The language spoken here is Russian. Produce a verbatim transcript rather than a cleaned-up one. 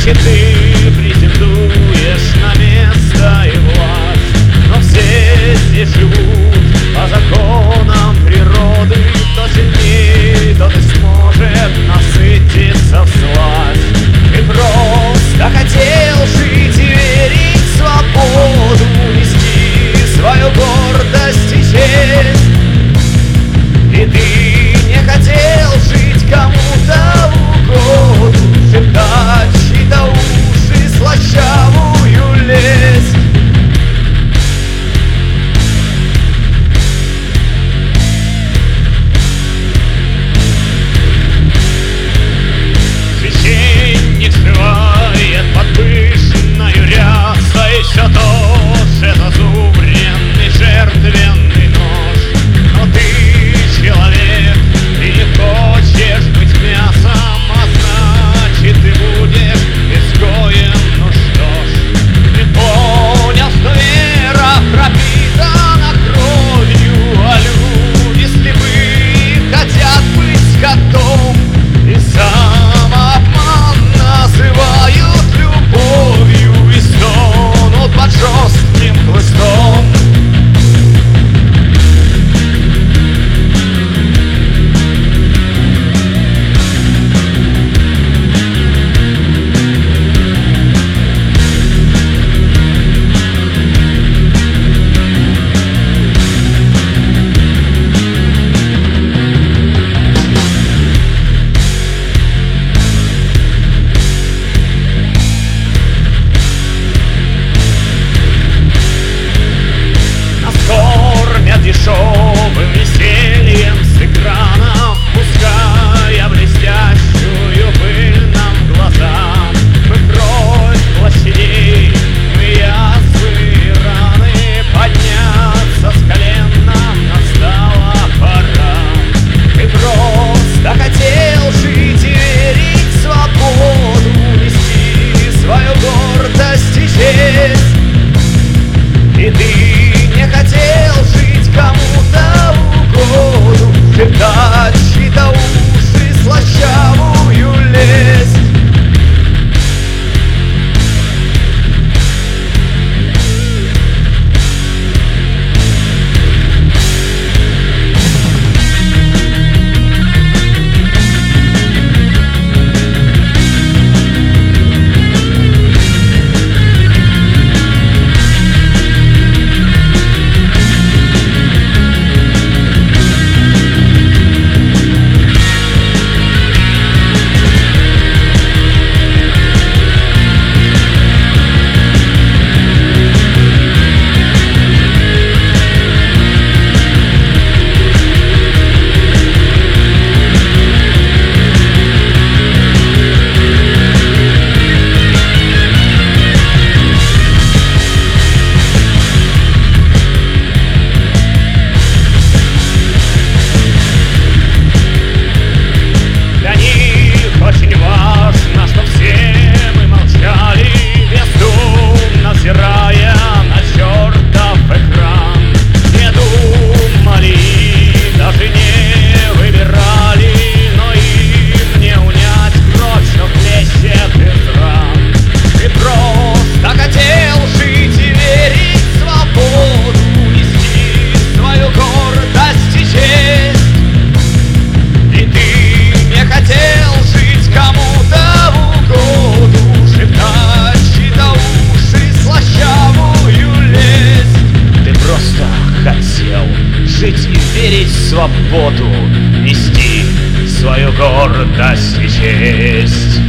Значит, ты претендуешь на место и власть, но все здесь живут по законам природы. Кто сильнее, тот и сможет насытиться всласть. Ты просто хотел жить и верить в свободу, нести свою гордость и честь. И ты не хотел жить кому-то в угоду, шептать в чьи-то уши слащавую лесть. Священник скрывает под пышною рясой все тот же зазубренный жертвенный нож. Но ты человек, ты не хочешь быть мясом, а значит ты будешь изгоем. Ну что ж, ты понял, что вера пропитана кровью, а люди слепы хотят быть котом. И самообман называют любовью и стонут под жестким хлыстом. Дешевым весельем с экранов, пуская блестящую пыль нам глаза. Мы кровь площадей, мы язвы и раны, подняться с колен нам настала пора. Ты просто хотел жить и верить в свободу, нести свою гордость и честь. И ты не хотел жить кому-то в угоду, шептать в чьи-то уши слащавую лесть. Жить и верить в свободу, нести свою гордость и честь.